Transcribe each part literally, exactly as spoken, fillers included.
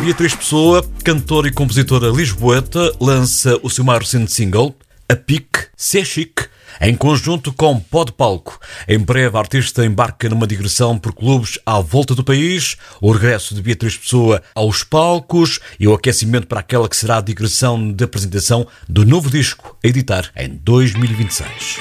Beatriz Pessoa, cantora e compositora lisboeta, lança o seu mais recente single, A Pique, C'est Chic, em conjunto com Pó de Palco. Em breve, a artista embarca numa digressão por clubes à volta do país, o regresso de Beatriz Pessoa aos palcos e o aquecimento para aquela que será a digressão de apresentação do novo disco a editar em dois mil e vinte e seis.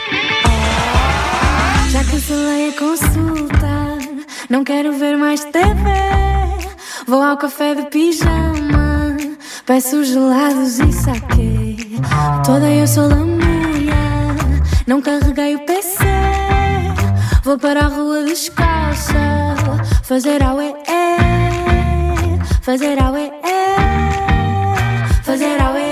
Já cancelei a consulta, não quero ver mais T V. Vou ao café de pijama, peço gelados e saquê. Toda eu sou lamúria, não carreguei o P C. Vou para a rua descalça, fazer auê, fazer auê, fazer auê.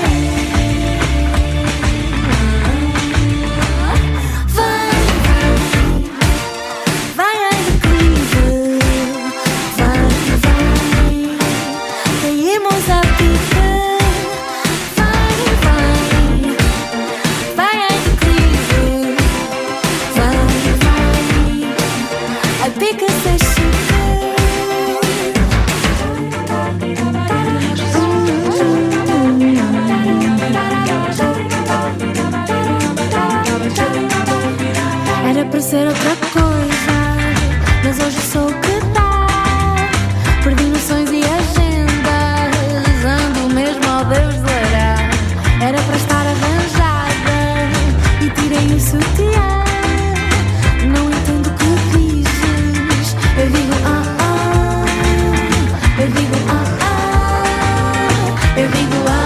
Era para ser outra coisa, mas hoje sou o que dá. Perdi noções e agendas, ando mesmo ao Deus dará. Era para estar arranjada e tirei o sutiã. Não entendo o que dizes, eu digo ah ah, eu digo ah ah, eu digo ah.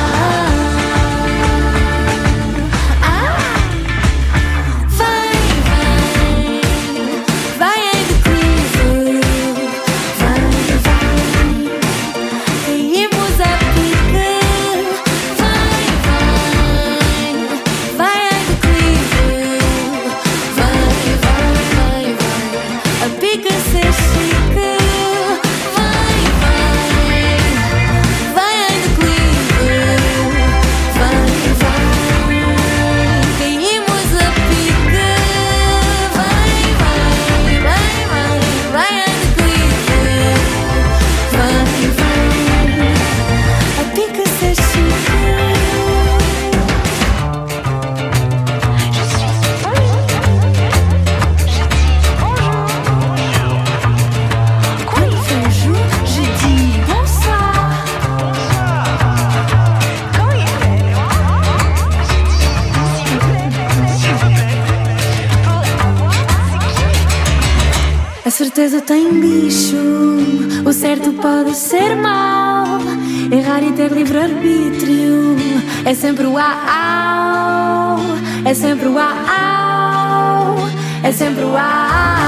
A certeza tem bicho, o certo pode ser mau. Errar e ter livre-arbítrio é sempre o au, é sempre o au, é sempre o au.